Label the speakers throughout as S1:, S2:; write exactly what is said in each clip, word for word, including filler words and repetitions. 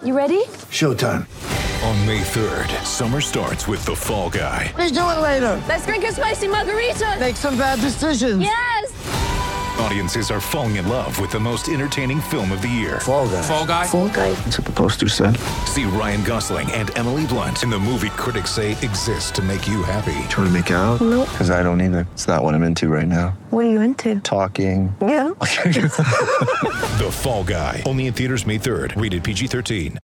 S1: You ready?
S2: Showtime.
S3: On May third, summer starts with The Fall Guy.
S2: Let's do it later.
S1: Let's drink a spicy margarita.
S2: Make some bad decisions.
S1: Yes.
S3: Audiences are falling in love with the most entertaining film of the year.
S2: Fall Guy.
S4: Fall Guy.
S1: Fall Guy.
S2: That's what the poster said.
S3: See Ryan Gosling and Emily Blunt in the movie critics say exists to make you happy.
S5: Trying to make it out?
S1: Nope.
S5: Because I don't either. It's not what I'm into right now.
S1: What are you into?
S5: Talking.
S1: Yeah.
S3: The Fall Guy. Only in theaters May third. Rated P G thirteen.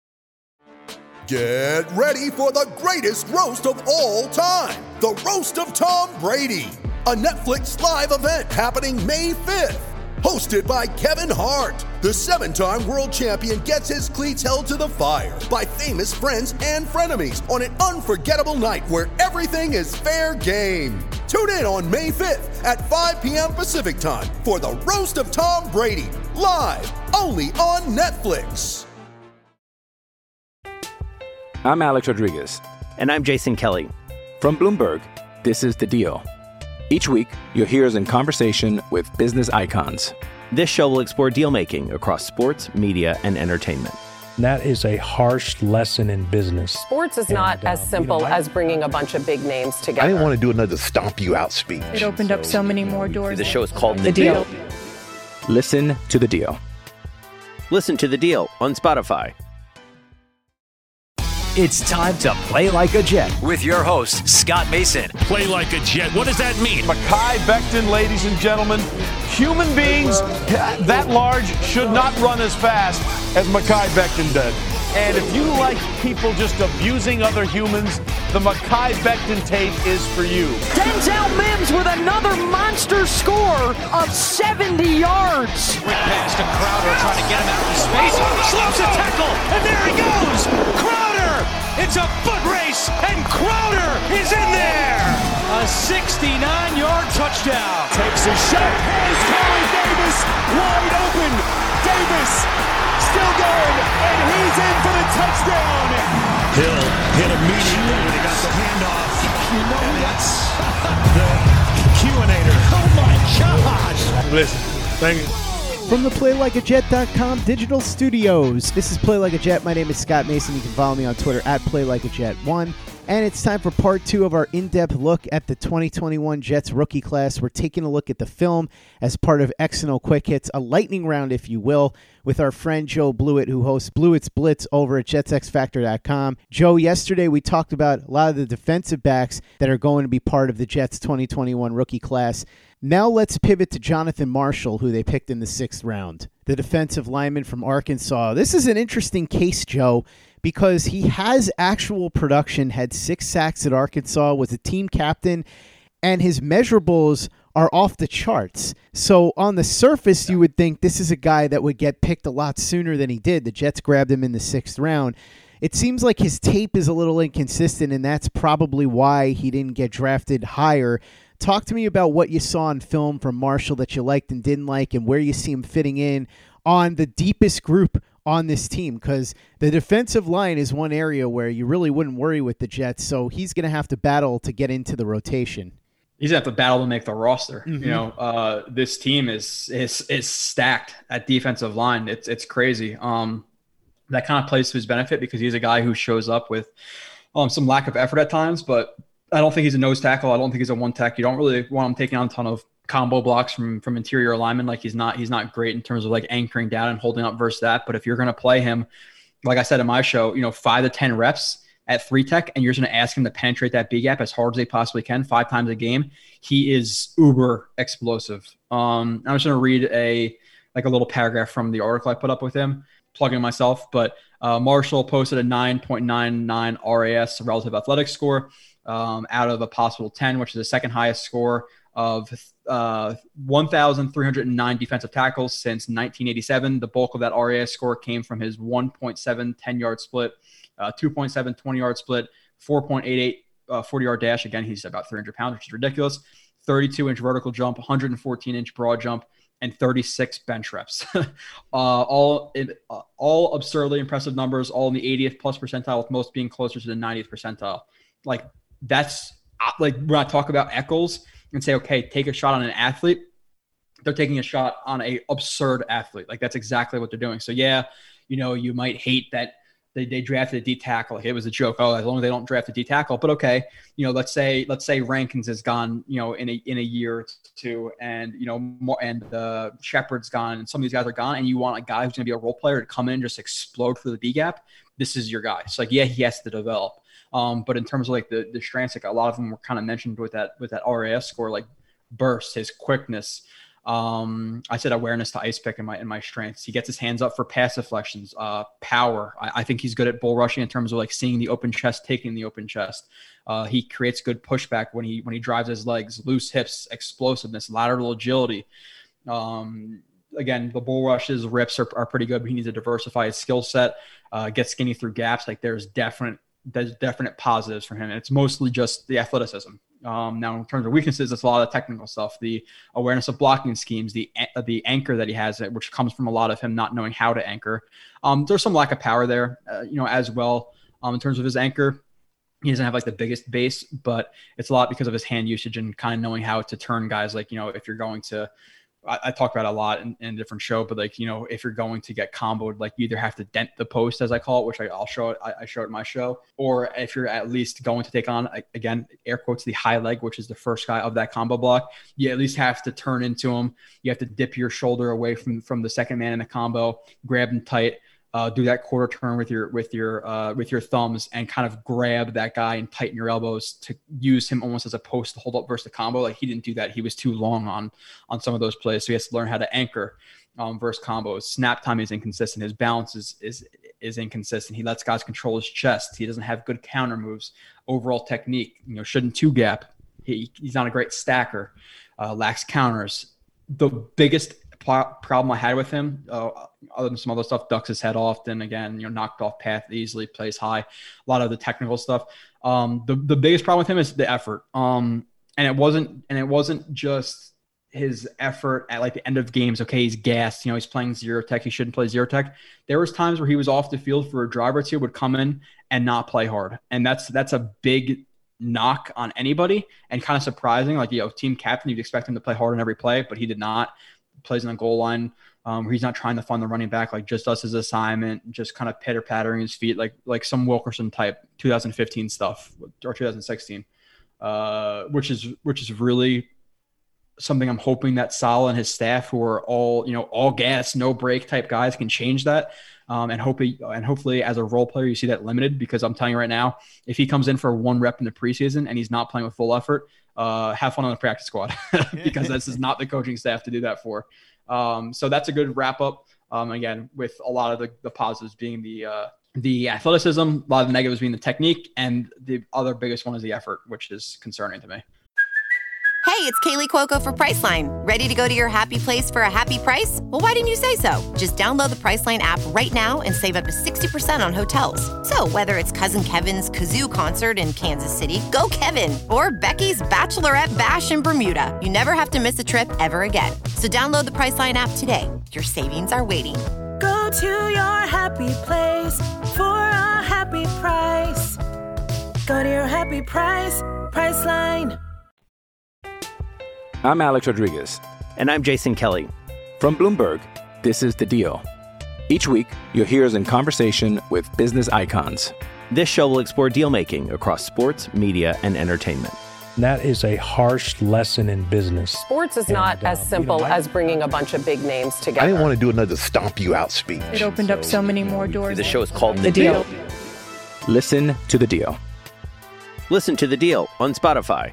S6: Get ready for the greatest roast of all time. The Roast of Tom Brady. A Netflix live event happening May fifth. Hosted by Kevin Hart. The seven-time world champion gets his cleats held to the fire by famous friends and frenemies on an unforgettable night where everything is fair game. Tune in on May fifth at five p.m. Pacific time for the Roast of Tom Brady. Live only on Netflix.
S7: I'm Alex Rodriguez.
S8: And I'm Jason Kelly.
S7: From Bloomberg, this is The Deal. Each week, you'll hear us in conversation with business icons.
S8: This show will explore deal-making across sports, media, and entertainment.
S9: That is a harsh lesson in business.
S10: Sports is not and, uh, as simple you know, I, as bringing a bunch of big names together.
S11: I didn't want to do another stomp you out speech.
S12: It opened so, up so many more doors.
S8: The show is called The,
S12: the deal.
S8: deal.
S7: Listen to The Deal.
S8: Listen to The Deal on Spotify.
S13: It's time to play like a Jet with your host, Scott Mason.
S14: Play like a Jet. What does that mean?
S15: Mekhi Becton, ladies and gentlemen. Human beings that large should not run as fast as Mekhi Becton did. And if you like people just abusing other humans, the Mekhi Becton tape is for you.
S16: Denzel Mims with another monster score of seventy yards.
S17: Quick pass to Crowder trying to get him out of space. Slips a tackle, and there he goes. Crowder! It's a foot race, and Crowder is in there. A sixty-nine-yard touchdown.
S18: Takes a shot. Here's Corey Davis wide open. Davis still going, and he's in for the touchdown.
S14: Hill hit immediately when he got the handoff.
S18: You know
S14: and that's the Q-inator.
S18: Oh my gosh!
S14: Listen, thank you.
S19: From the play like a jet dot com digital studios, this is Play Like a Jet. My name is Scott Mason. You can follow me on Twitter at Play Like a Jet one. And it's time for part two of our in-depth look at the twenty twenty-one Jets rookie class. We're taking a look at the film as part of X and O Quick Hits, a lightning round, if you will, with our friend Joe Blewett, who hosts Blewett's Blitz over at Jets X Factor dot com. Joe, yesterday we talked about a lot of the defensive backs that are going to be part of the Jets twenty twenty-one rookie class. Now let's pivot to Jonathan Marshall, who they picked in the sixth round, the defensive lineman from Arkansas. This is an interesting case, Joe, because he has actual production, had six sacks at Arkansas, was a team captain, and his measurables are off the charts. So on the surface, you would think this is a guy that would get picked a lot sooner than he did. The Jets grabbed him in the sixth round. It seems like his tape is a little inconsistent, and that's probably why he didn't get drafted higher. Talk to me about what you saw in film from Marshall that you liked and didn't like, and where you see him fitting in on the deepest group on this team, because the defensive line is one area where you really wouldn't worry with the Jets, so he's going to have to battle to get into the rotation.
S20: He's going to have to battle to make the roster.
S19: Mm-hmm.
S20: You know, uh, this team is is is stacked at defensive line. It's it's crazy. Um, that kind of plays to his benefit because he's a guy who shows up with um, some lack of effort at times, but I don't think he's a nose tackle. I don't think he's a one tech. You don't really want him taking on a ton of combo blocks from from interior alignment. Like he's not he's not great in terms of like anchoring down and holding up versus that. But if you're going to play him, like I said in my show, you know, five to ten reps at three tech, and you're going to ask him to penetrate that B gap as hard as they possibly can five times a game, he is uber explosive. Um, I'm just going to read a like a little paragraph from the article I put up with him, plugging myself. But uh, Marshall posted a nine point nine nine R A S, relative athletic score, um, out of a possible ten, which is the second highest score of uh, one thousand three hundred nine defensive tackles since nineteen eighty-seven. The bulk of that R A S score came from his one point seven ten-yard split, uh, two point seven twenty-yard split, four point eight eight uh, forty-yard dash. Again, he's about three hundred pounds, which is ridiculous. thirty-two inch vertical jump, one hundred fourteen inch broad jump, and thirty-six bench reps. uh, all uh, all absurdly impressive numbers, all in the eightieth plus percentile, with most being closer to the ninetieth percentile. Like, that's like when I talk about Eccles and say, okay, take a shot on an athlete, they're taking a shot on a absurd athlete. Like, that's exactly what they're doing. So yeah, you know, you might hate that they, they drafted a D tackle. Like it was a joke. Oh, as long as they don't draft a D tackle, but okay. You know, let's say, let's say Rankins has gone, you know, in a, in a year or two, and, you know, more, and uh, Shepard's gone, and some of these guys are gone, and you want a guy who's going to be a role player to come in and just explode through the B gap. This is your guy. It's like, yeah, he has to develop. Um, but in terms of like the, the strengths, like a lot of them were kind of mentioned with that, with that R A S score, like burst, his quickness. Um, I said awareness to ice pick in my in my strengths. He gets his hands up for pass deflections, uh, power. I, I think he's good at bull rushing in terms of like seeing the open chest, taking the open chest. Uh, he creates good pushback when he when he drives his legs, loose hips, explosiveness, lateral agility. Um, again, the bull rushes, rips are, are pretty good, but he needs to diversify his skill set. Uh, get skinny through gaps. Like there's definite there's definite positives for him. And it's mostly just the athleticism. Um, now, in terms of weaknesses, it's a lot of technical stuff, the awareness of blocking schemes, the uh, the anchor that he has, which comes from a lot of him not knowing how to anchor. Um, there's some lack of power there, uh, you know, as well. Um, in terms of his anchor, he doesn't have like the biggest base, but it's a lot because of his hand usage and kind of knowing how to turn guys. Like, you know, if you're going to, I, I talk about it a lot in, in a different show, but like, you know, if you're going to get comboed, like you either have to dent the post, as I call it, which I, I'll show it, I, I show it in my show, or if you're at least going to take on, again, air quotes, the high leg, which is the first guy of that combo block, you at least have to turn into him. You have to dip your shoulder away from, from the second man in the combo, grab him tight, uh, do that quarter turn with your, with your, uh, with your thumbs and kind of grab that guy and tighten your elbows to use him almost as a post to hold up versus the combo. Like he didn't do that. He was too long on, on some of those plays. So he has to learn how to anchor um, versus combos. Snap time is inconsistent. His balance is, is, is inconsistent. He lets guys control his chest. He doesn't have good counter moves, overall technique, you know, shouldn't two gap. He, he's not a great stacker, uh, lacks counters. The biggest problem I had with him, uh, other than some other stuff, ducks his head often, again, you know, knocked off path easily, plays high, a lot of the technical stuff. Um, the, the biggest problem with him is the effort. Um, and it wasn't, and it wasn't just his effort at like the end of games. Okay, he's gassed, you know, he's playing zero tech. He shouldn't play zero tech. There was times where he was off the field for a drive or two, would come in and not play hard. And that's, that's a big knock on anybody and kind of surprising. Like, you know, team captain, you'd expect him to play hard on every play, but he did not. Plays on the goal line, um, where he's not trying to find the running back, like just does his assignment, just kind of pitter pattering his feet, like like some Wilkerson type two thousand fifteen stuff or two thousand sixteen, uh, which is which is really something I'm hoping that Saleh and his staff, who are all you know all gas, no break type guys, can change that. Um, and hopefully, and hopefully, as a role player, you see that limited, because I'm telling you right now, if he comes in for one rep in the preseason and he's not playing with full effort, uh, have fun on the practice squad, because this is not the coaching staff to do that for. Um, so that's a good wrap up. Um, again, with a lot of the, the positives being the uh, the athleticism, a lot of the negatives being the technique, and the other biggest one is the effort, which is concerning to me.
S4: Hey, it's Kaylee Cuoco for Priceline. Ready to go to your happy place for a happy price? Well, why didn't you say so? Just download the Priceline app right now and save up to sixty percent on hotels. So whether it's Cousin Kevin's Kazoo Concert in Kansas City, go Kevin, or Becky's Bachelorette Bash in Bermuda, you never have to miss a trip ever again. So download the Priceline app today. Your savings are waiting.
S21: Go to your happy place for a happy price. Go to your happy price, Priceline.
S7: I'm Alex Rodriguez.
S8: And I'm Jason Kelly.
S7: From Bloomberg, this is The Deal. Each week, you'll hear us in conversation with business icons.
S8: This show will explore deal-making across sports, media, and entertainment.
S9: That is a harsh lesson in business.
S10: Sports is not and, uh, as simple you know, I, as bringing a bunch of big names together.
S11: I didn't want to do another stomp you out speech.
S12: It opened so, up so many more doors.
S8: The show is called The,
S12: the deal.
S8: deal.
S7: Listen to The Deal.
S8: Listen to The Deal on Spotify.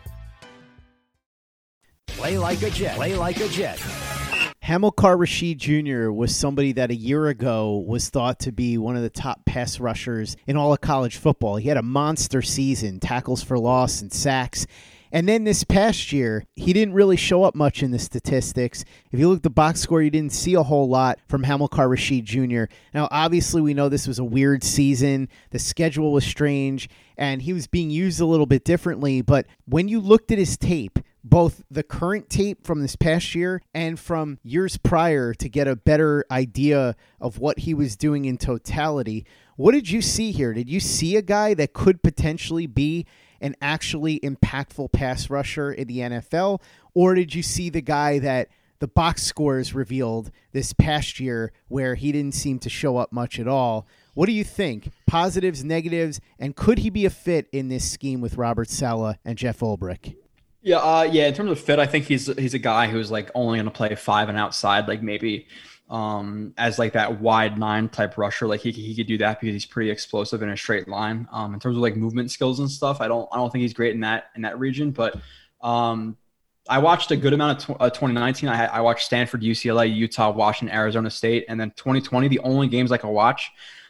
S13: Play like a Jet. Play like a Jet.
S19: Hamilcar Rashed Junior was somebody that a year ago was thought to be one of the top pass rushers in all of college football. He had a monster season, tackles for loss and sacks. And then this past year, he didn't really show up much in the statistics. If you look at the box score, you didn't see a whole lot from Hamilcar Rashed Junior Now, obviously, we know this was a weird season. The schedule was strange, and he was being used a little bit differently. But when you looked at his tape, both the current tape from this past year and from years prior, to get a better idea of what he was doing in totality, what did you see here? Did you see a guy that could potentially be an actually impactful pass rusher in the N F L, or did you see the guy that the box scores revealed this past year where he didn't seem to show up much at all. What do you think? Positives, negatives, and could he be a fit in this scheme with Robert Saleh and Jeff Ulbrich?
S20: Yeah, uh, yeah. In terms of fit, I think he's he's a guy who's like only going to play five and outside, like maybe um, as like that wide nine type rusher. Like he he could do that because he's pretty explosive in a straight line. Um, in terms of like movement skills and stuff, I don't I don't think he's great in that in that region, but. Um, I watched a good amount of tw- uh, twenty nineteen. I, I watched Stanford, U C L A, Utah, Washington, Arizona State, and then twenty twenty. The only games I could watch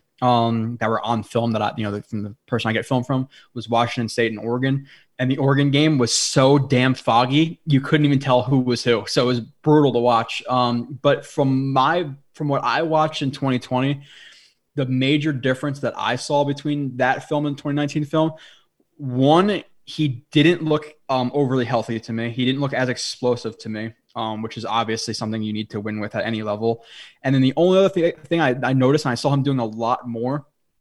S20: um, that were on film that I, you know, from the person I get film from was Washington State and Oregon. And the Oregon game was so damn foggy, you couldn't even tell who was who. So it was brutal to watch. Um, but from my from what I watched in twenty twenty, the major difference that I saw between that film and twenty nineteen film, one. He didn't look um, overly healthy to me. He didn't look as explosive to me, um, which is obviously something you need to win with at any level. And then the only other th- thing I, I noticed, and I saw him doing a lot more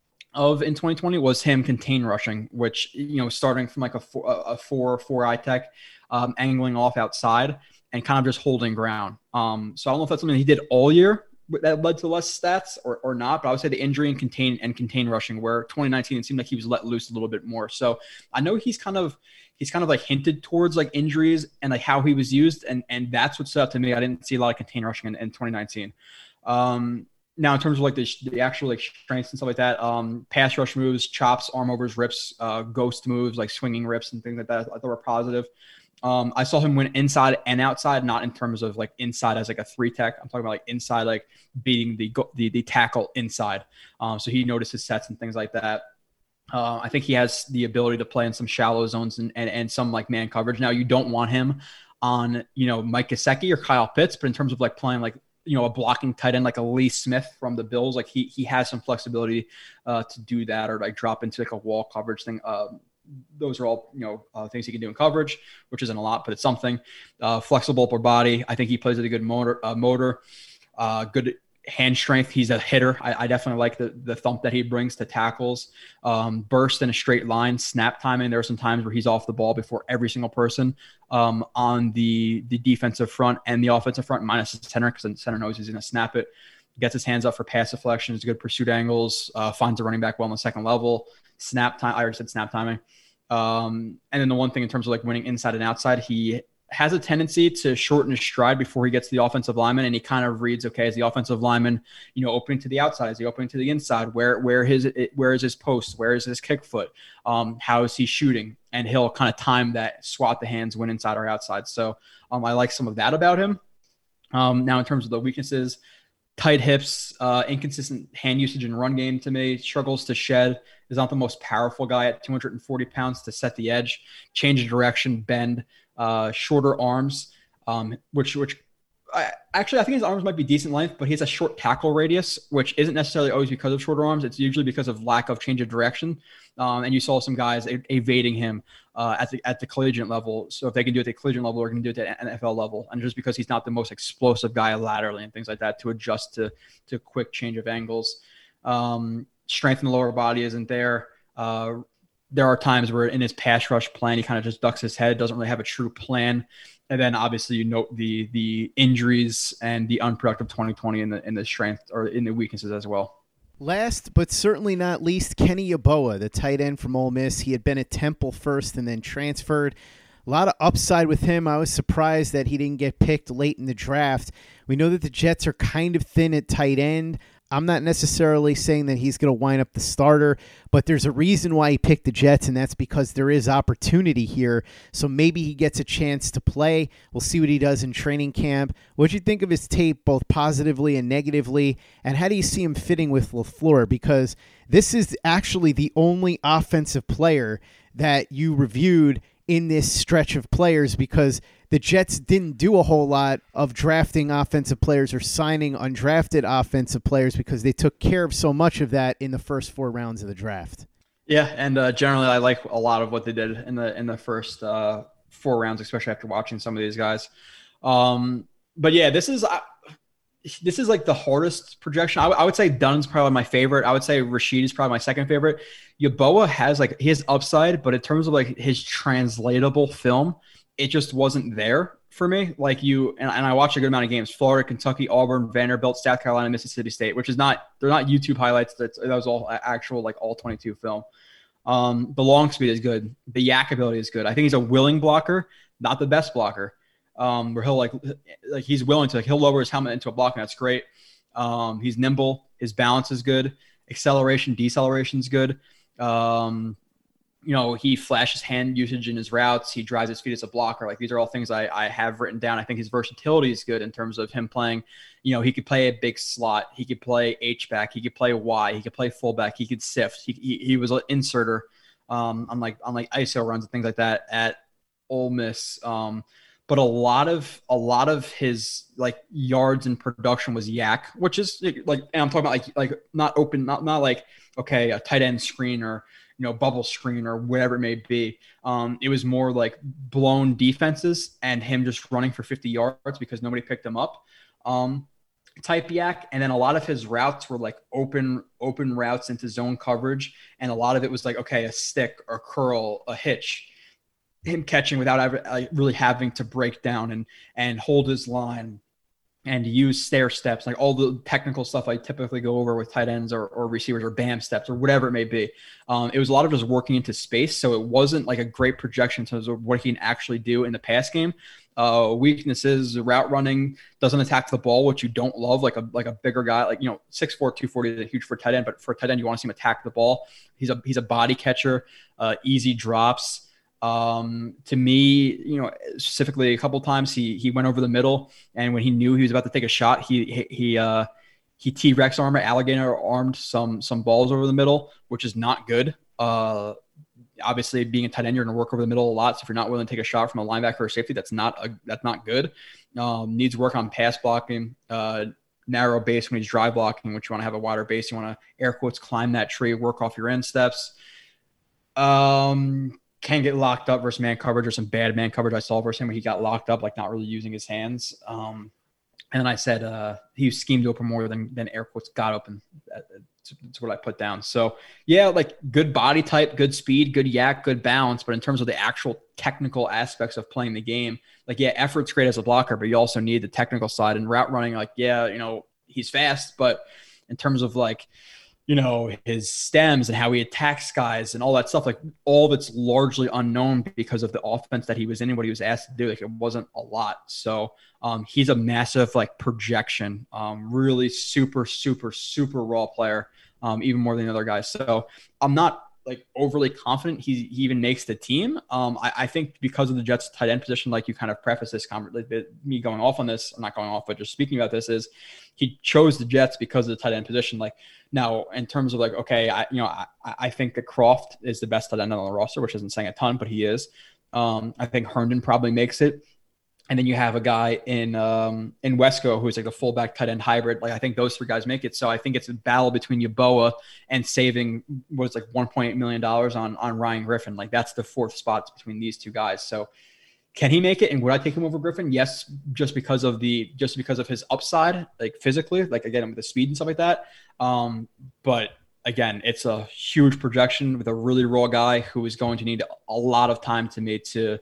S20: of in twenty twenty, was him contain rushing, which, you know, starting from like a four, a four, four eye tech, um, angling off outside and kind of just holding ground. Um, so I don't know if that's something he did all year that led to less stats or, or not, but I would say the injury and contain and contain rushing, where twenty nineteen, it seemed like he was let loose a little bit more. So I know he's kind of, he's kind of like hinted towards like injuries and like how he was used. And, and that's what stood out to me. I didn't see a lot of contain rushing in, in twenty nineteen. Um, now in terms of like the, the actual like strengths and stuff like that, um, pass rush moves, chops, arm overs, rips, uh, ghost moves, like swinging rips and things like that, I thought were positive. Um, I saw him win inside and outside, not in terms of like inside as like a three tech. I'm talking about like inside, like beating the the, the tackle inside. Um, so he notices sets and things like that. Uh, I think he has the ability to play in some shallow zones and, and, and some like man coverage. Now you don't want him on, you know, Mike Gesicki or Kyle Pitts, but in terms of like playing like, you know, a blocking tight end like a Lee Smith from the Bills, like he he has some flexibility uh, to do that, or like drop into like a wall coverage thing. Uh, Those are all, you know, uh, things he can do in coverage, which isn't a lot, but it's something. Uh, flexible upper body. I think he plays with a good motor, uh, motor, uh, good hand strength. He's a hitter. I, I definitely like the the thump that he brings to tackles. Um, burst in a straight line, snap timing. There are some times where he's off the ball before every single person um, on the the defensive front and the offensive front, minus the center, because the center knows he's going to snap it. Gets his hands up for pass deflections, good pursuit angles, uh, finds a running back well on the second level. Snap time. I already said snap timing. Um, and then the one thing in terms of like winning inside and outside, he has a tendency to shorten his stride before he gets to the offensive lineman, and he kind of reads, okay, is the offensive lineman, you know, opening to the outside? Is he opening to the inside? Where where his where is his post? Where is his kick foot? Um, how is he shooting? And he'll kind of time that, swat the hands, win inside or outside. So um, I like some of that about him. Um, now in terms of the weaknesses, tight hips, uh, inconsistent hand usage and run game to me, struggles to shed, is not the most powerful guy at two hundred forty pounds to set the edge, change of direction, bend, uh, shorter arms, um, which, which I, actually I think his arms might be decent length, but he has a short tackle radius, which isn't necessarily always because of shorter arms. It's usually because of lack of change of direction. Um, and you saw some guys ev- evading him uh, at the at the collegiate level. So if they can do it at the collegiate level, they're going to do it at N F L level. And just because he's not the most explosive guy laterally and things like that, to adjust to to quick change of angles. Um, strength in the lower body isn't there. Uh, there are times where in his pass rush plan, he kind of just ducks his head, doesn't really have a true plan. And then obviously you note the the injuries and the unproductive twenty twenty in the in the strength or in the weaknesses as well.
S19: Last but certainly not least, Kenny Yeboah, the tight end from Ole Miss. He had been at Temple first and then transferred. A lot of upside with him. I was surprised that he didn't get picked late in the draft. We know that the Jets are kind of thin at tight end. I'm not necessarily saying that he's going to wind up the starter, but there's a reason why he picked the Jets, and that's because there is opportunity here. So maybe he gets a chance to play. We'll see what he does in training camp. What do you think of his tape, both positively and negatively, and how do you see him fitting with LaFleur? Because this is actually the only offensive player that you reviewed in this stretch of players, because the Jets didn't do a whole lot of drafting offensive players or signing undrafted offensive players because they took care of so much of that in the first four rounds of the draft.
S20: Yeah, and uh, generally I like a lot of what they did in the in the first uh, four rounds, especially after watching some of these guys. Um, but yeah, this is uh, this is like the hardest projection. I, w- I would say Dunn's probably my favorite. I would say Rashid is probably my second favorite. Yeboah has like his upside, but in terms of like his translatable film, it just wasn't there for me. Like you, and, and I watched a good amount of games, Florida, Kentucky, Auburn, Vanderbilt, South Carolina, Mississippi State, which is not, they're not YouTube highlights. That's, that was all actual, like all twenty-two film. Um, the long speed is good. The yak ability is good. I think he's a willing blocker, not the best blocker. Um, where he'll like, like he's willing to, like he'll lower his helmet into a block, and that's great. Um, he's nimble. His balance is good. Acceleration, deceleration is good. Um, you know, he flashes hand usage in his routes. He drives his feet as a blocker. Like these are all things I, I have written down. I think his versatility is good in terms of him playing. You know, he could play a big slot. He could play H-back. He could play Y. He could play fullback. He could sift. He he, he was an inserter um, on like on like I S O runs and things like that at Ole Miss. Um, but a lot of a lot of his like yards in production was yak, which is like, and I'm talking about like like not open, not not like okay a tight end screen or you know, bubble screen or whatever it may be. Um, it was more like blown defenses and him just running for fifty yards because nobody picked him up um, type yak. And then a lot of his routes were like open, open routes into zone coverage. And a lot of it was like, okay, a stick or curl, a hitch, him catching without ever like, really having to break down and, and hold his line and use stair steps, like all the technical stuff I typically go over with tight ends or, or receivers or B A M steps or whatever it may be. Um, it was a lot of just working into space. So it wasn't like a great projection in terms of what he can actually do in the pass game. Uh, weaknesses, route running, doesn't attack the ball, which you don't love, like a like a bigger guy, like, you know, six four, two forty is huge for tight end, but for tight end, you want to see him attack the ball. He's a, he's a body catcher, uh, easy drops. Um, to me, you know, specifically a couple of times he, he went over the middle, and when he knew he was about to take a shot, he, he, he, uh, he T-Rex armor, alligator armed some, some balls over the middle, which is not good. Uh, obviously being a tight end, you're going to work over the middle a lot. So if you're not willing to take a shot from a linebacker or safety, that's not, a, that's not good. Um, needs work on pass blocking, uh, narrow base when he's dry blocking, which you want to have a wider base. You want to air quotes, climb that tree, work off your end steps. Um, Can get locked up versus man coverage, or some bad man coverage I saw versus him where he got locked up, like not really using his hands. Um, and then I said uh, he schemed open more than, than air quotes got open. That's what I put down. So, yeah, like good body type, good speed, good yak, good balance. But in terms of the actual technical aspects of playing the game, like, yeah, effort's great as a blocker, but you also need the technical side and route running. Like, yeah, you know, he's fast, but in terms of like, you know, his stems and how he attacks guys and all that stuff, like all of it's largely unknown because of the offense that he was in and what he was asked to do. Like it wasn't a lot. So um, he's a massive like projection, um, really super, super, super raw player, um, even more than the other guys. So I'm not like overly confident he, he even makes the team. Um, I, I think because of the Jets tight end position, like you kind of preface this conversation, me going off on this, I'm not going off, but just speaking about this is he chose the Jets because of the tight end position. Like now in terms of like, okay, I, you know, I, I think that Croft is the best tight end on the roster, which isn't saying a ton, but he is. Um, I think Herndon probably makes it. And then you have a guy in um, in Wesco who's like a fullback tight end hybrid. Like I think those three guys make it. So I think it's a battle between Yeboah and saving was like one point eight million dollars on on Ryan Griffin. Like that's the fourth spot between these two guys. So can he make it? And would I take him over Griffin? Yes, just because of the just because of his upside, like physically, like again with the speed and stuff like that. Um, but again, it's a huge projection with a really raw guy who is going to need a lot of time to me to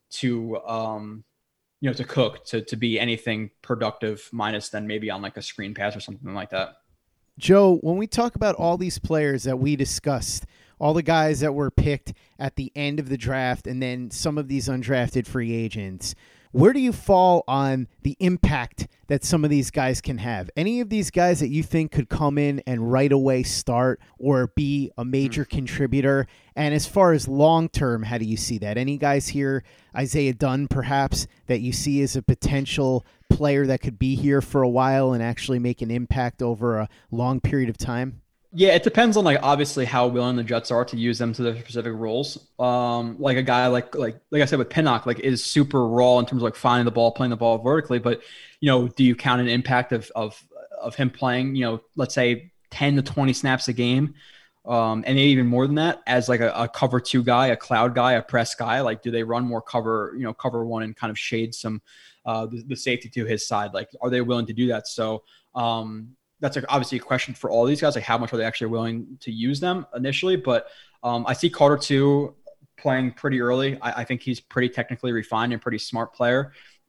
S20: to um, you know, to cook, to to be anything productive, minus then maybe on like a screen pass or something like that.
S19: Joe, when we talk about all these players that we discussed, all the guys that were picked at the end of the draft, and then some of these undrafted free agents, where do you fall on the impact that some of these guys can have? Any of these guys that you think could come in and right away start or be a major mm-hmm. contributor? And as far as long-term, how do you see that? Any guys here, Isaiah Dunn perhaps, that you see as a potential player that could be here for a while and actually make an impact over a long period of time?
S20: Yeah, it depends on like obviously how willing the Jets are to use them to their specific roles. Um, like a guy like like like I said with Pinnock, like is super raw in terms of like finding the ball, playing the ball vertically. But you know, do you count an impact of of of him playing, you know, let's say ten to twenty snaps a game, um, and maybe even more than that as like a, a cover two guy, a cloud guy, a press guy? Like, do they run more cover, you know, cover one and kind of shade some uh, the, the safety to his side? Like, are they willing to do that? So. Um, That's obviously a question for all these guys. Like, how much are they actually willing to use them initially? But um, I see Carter too playing pretty early. I, I think he's pretty technically refined and pretty smart player.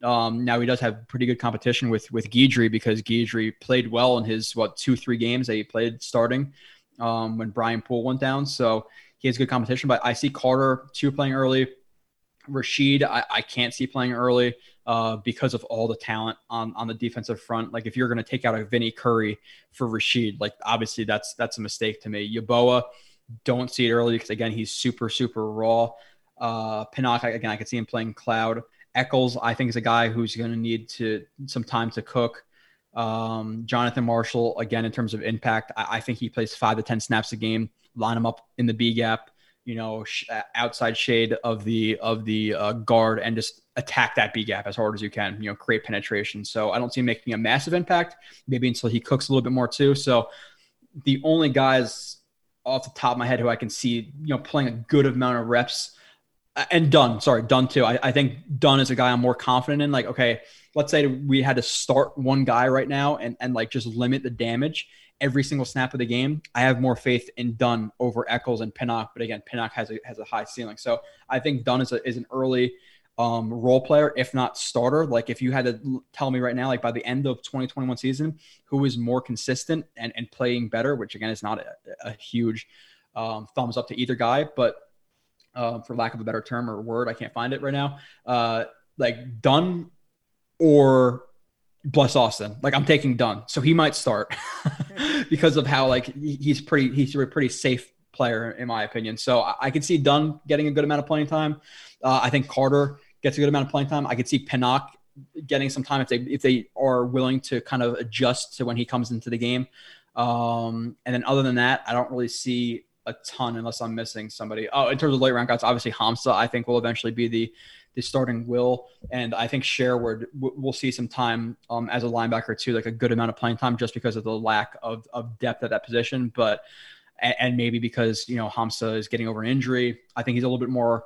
S20: Um, now he does have pretty good competition with with Guidry because Guidry played well in his what two three games that he played starting um, when Brian Poole went down. So he has good competition. But I see Carter too playing early. Rashid, I, I can't see playing early uh, because of all the talent on, on the defensive front. Like if you're going to take out a Vinny Curry for Rashid, like obviously that's that's a mistake to me. Yeboah, don't see it early because again he's super super raw. Uh, Pinnock, again I could see him playing Cloud. Eccles, I think, is a guy who's going to need to some time to cook. Um, Jonathan Marshall, again, in terms of impact, I, I think he plays five to ten snaps a game. Line him up in the B gap, you know, sh- outside shade of the of the uh, guard, and just attack that B gap as hard as you can. You know, create penetration. So I don't see him making a massive impact. Maybe until he cooks a little bit more too. So the only guys off the top of my head who I can see, you know, playing a good amount of reps. And Dunn, sorry, Dunn too. I, I think Dunn is a guy I'm more confident in. Like, okay, let's say we had to start one guy right now and, and like just limit the damage every single snap of the game. I have more faith in Dunn over Eccles and Pinnock. But again, Pinnock has a has a high ceiling. So I think Dunn is a, is an early um, role player, if not starter. Like if you had to tell me right now, like by the end of twenty twenty-one season, who is more consistent and, and playing better, which again is not a, a huge um, thumbs up to either guy, but Uh, for lack of a better term or word, I can't find it right now. Uh, like Dunn or Bless Austin. Like I'm taking Dunn, so he might start because of how like he's pretty. He's a pretty safe player in my opinion. So I, I could see Dunn getting a good amount of playing time. Uh, I think Carter gets a good amount of playing time. I could see Pinnock getting some time if they if they are willing to kind of adjust to when he comes into the game. Um, and then other than that, I don't really see a ton unless I'm missing somebody. Oh, in terms of late round guys, obviously Hamza I think will eventually be the the starting will, and I think Sherwood w- will see some time um, as a linebacker too, like a good amount of playing time just because of the lack of of depth at that position. But and, and maybe because you know Hamza is getting over an injury, I think he's a little bit more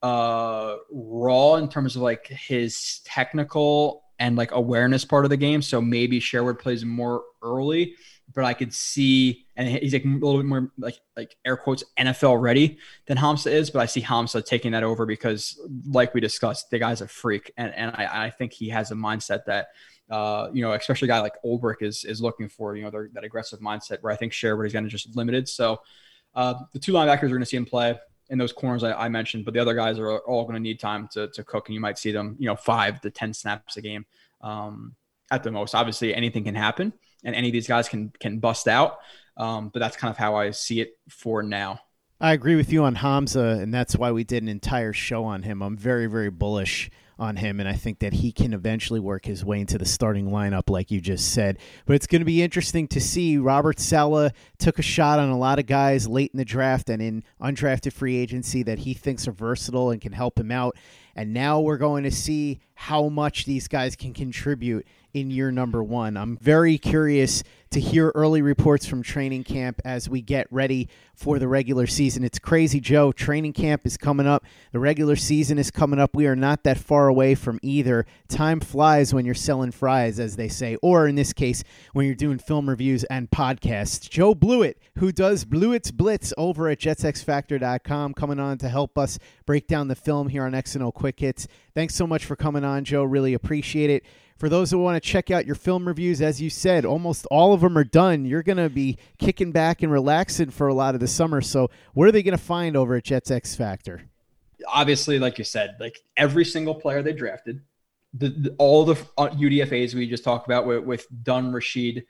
S20: uh, raw in terms of like his technical and like awareness part of the game. So maybe Sherwood plays more early. But I could see, and he's like a little bit more like like air quotes N F L ready than Hamza is. But I see Hamza taking that over because, like we discussed, the guy's a freak, and and I, I think he has a mindset that, uh, you know, especially a guy like Ulbrich is is looking for. You know, that aggressive mindset where I think Sherwood is going to just limited. So uh, the two linebackers are going to see him play in those corners I, I mentioned, but the other guys are all going to need time to to cook, and you might see them, you know, five to ten snaps a game um, at the most. Obviously, anything can happen. And any of these guys can can bust out. Um, but that's kind of how I see it for now.
S19: I agree with you on Hamza, and that's why we did an entire show on him. I'm very, very bullish on him, and I think that he can eventually work his way into the starting lineup like you just said. But it's going to be interesting to see. Robert Saleh took a shot on a lot of guys late in the draft and in undrafted free agency that he thinks are versatile and can help him out. And now we're going to see how much these guys can contribute in year number one. I'm very curious to hear early reports from training camp as we get ready for the regular season. It's crazy, Joe. Training camp is coming up. The regular season is coming up. We are not that far away from either. Time flies when you're selling fries, as they say, or in this case, when you're doing film reviews and podcasts. Joe Blewett, who does Blewett's Blitz over at Jets X Factor dot com, coming on to help us break down the film here on X and O Quick Hits. Thanks so much for coming on, Joe. Really appreciate it. For those who want to check out your film reviews, as you said, almost all of them are done. You're going to be kicking back and relaxing for a lot of the summer. So what are they going to find over at Jets X Factor?
S20: Obviously, like you said, like every single player they drafted, the, the all the U D F As we just talked about with, with Dunn, Rashid,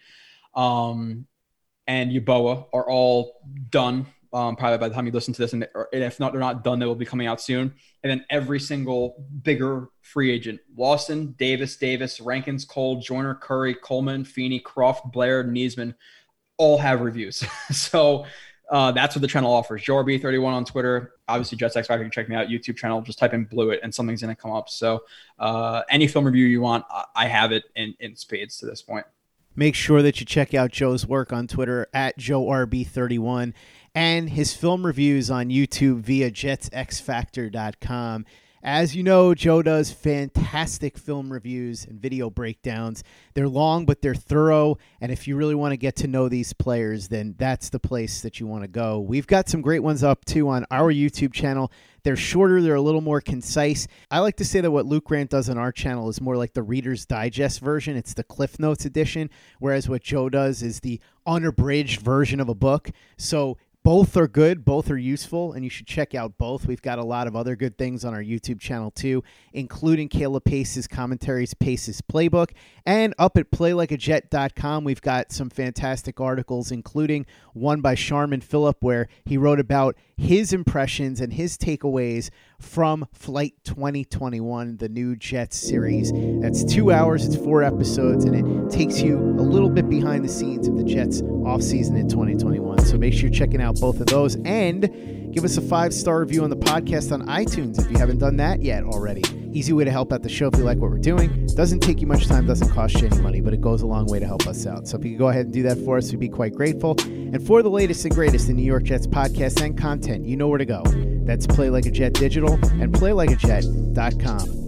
S20: um, and Yeboah are all done. Um, probably by the time you listen to this, and, and if not, they're not done, they will be coming out soon. And then every single bigger free agent, Lawson, Davis, Davis, Rankins, Cole, Joyner, Curry, Coleman, Feeney, Croft, Blair, Niesman, all have reviews. so uh, that's what the channel offers. Joe R B thirty-one on Twitter. Obviously, Jets X Factor, you can check me out. YouTube channel, just type in Blewett and something's going to come up. So uh, any film review you want, I have it in, in spades to this point.
S19: Make sure that you check out Joe's work on Twitter at Joe R B thirty-one and his film reviews on YouTube via Jets X Factor dot com. As you know, Joe does fantastic film reviews and video breakdowns. They're long, but they're thorough. And if you really want to get to know these players, then that's the place that you want to go. We've got some great ones up, too, on our YouTube channel. They're shorter. They're a little more concise. I like to say that what Luke Grant does on our channel is more like the Reader's Digest version. It's the Cliff Notes edition, whereas what Joe does is the unabridged version of a book. So both are good, both are useful, and you should check out both. We've got a lot of other good things on our YouTube channel too, including Caleb Pace's commentaries, Pace's Playbook, and up at play like a jet dot com, we've got some fantastic articles, including one by Sharman Phillip, where he wrote about his impressions and his takeaways from Flight twenty twenty-one, the new Jets series. That's two hours, it's four episodes, and it takes you a little bit behind the scenes of the Jets offseason in twenty twenty-one. So make sure you're checking out both of those, and give us a five-star review on the podcast on iTunes if you haven't done that yet already. Easy way to help out the show if you like what we're doing. Doesn't take you much time, doesn't cost you any money, but it goes a long way to help us out. So if you could go ahead and do that for us, we'd be quite grateful. And for the latest and greatest in New York Jets podcasts and content, you know where to go. That's Play Like a Jet Digital and play like a jet dot com.